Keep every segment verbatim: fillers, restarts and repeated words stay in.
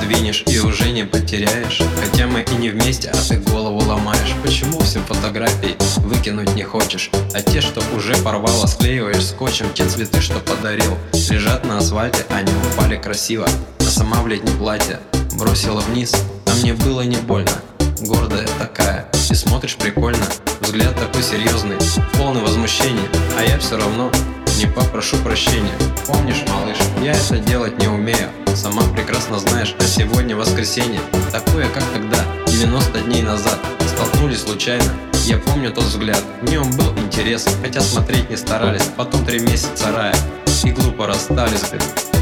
сдвинешь и уже не потеряешь. Хотя мы и не вместе, а ты голову ломаешь. Почему все фотографии выкинуть не хочешь? А те, что уже порвало, склеиваешь скотчем. Те цветы, что подарил, лежат на асфальте, они упали красиво. А сама в летнем платье бросила вниз, а мне было не больно. Гордая такая, и смотришь прикольно. Взгляд такой серьезный, полный возмущения, а я все равно не попрошу прощения. Помнишь, малыш, я это делать не умею. Сама прекрасно знаешь, а сегодня воскресенье. Такое, как тогда, девяносто дней назад. Столкнулись случайно, я помню тот взгляд. В нем был интерес, хотя смотреть не старались. Потом три месяца рая, и глупо расстались, блин.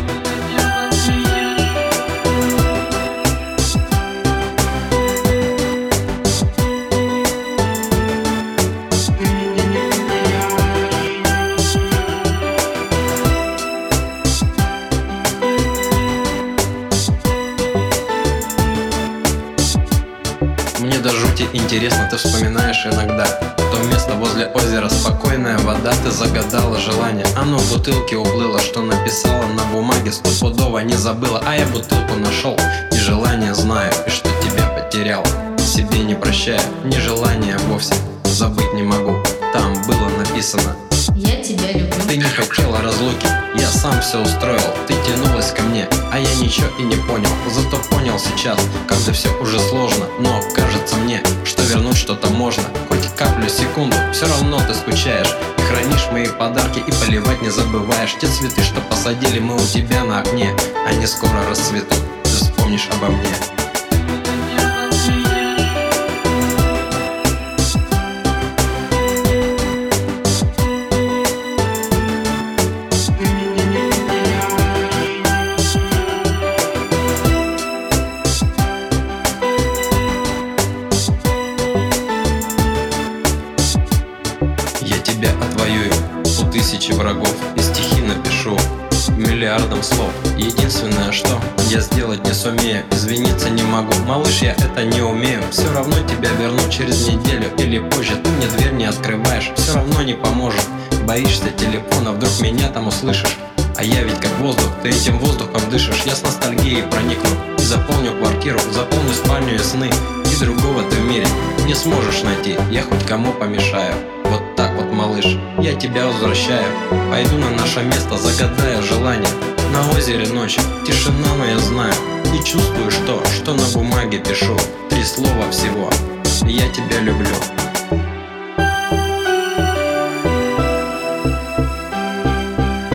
Мне до жути интересно, ты вспоминаешь иногда то место возле озера, спокойная вода. Ты загадала желание, оно в бутылке уплыло. Что написала на бумаге, стопудово не забыла. А я бутылку нашел, и желание знаю, и что тебя потерял, себе не прощаю. Не желание вовсе, забыть не могу. Там было написано: я тебя люблю. Ты не хотела разлуки, я сам все устроил. Ты тянулась ко мне, а я ничего и не понял. Зато понял сейчас, когда все уже сложно. Но кажется мне, что вернуть что-то можно. Хоть каплю, секунду, все равно ты скучаешь. И хранишь мои подарки, и поливать не забываешь. Те цветы, что посадили мы у тебя на окне, они скоро расцветут, ты вспомнишь обо мне. Я тебя отвоюю у тысячи врагов, и стихи напишу миллиардом слов. Единственное, что я сделать не сумею, извиниться не могу. Малыш, я это не умею. Все равно тебя верну через неделю или позже. Ты мне дверь не открываешь, все равно не поможет. Боишься телефона, вдруг меня там услышишь. А я ведь как воздух, ты этим воздухом дышишь. Я с ностальгией проникну и заполню квартиру, заполню спальню и сны. И другого ты в мире не сможешь найти, я хоть кому помешаю. Вот так вот, малыш, я тебя возвращаю. Пойду на наше место, загадаю желание. На озере ночь, тишина, но я знаю и чувствую, что, что на бумаге пишу. Три слова всего: я тебя люблю.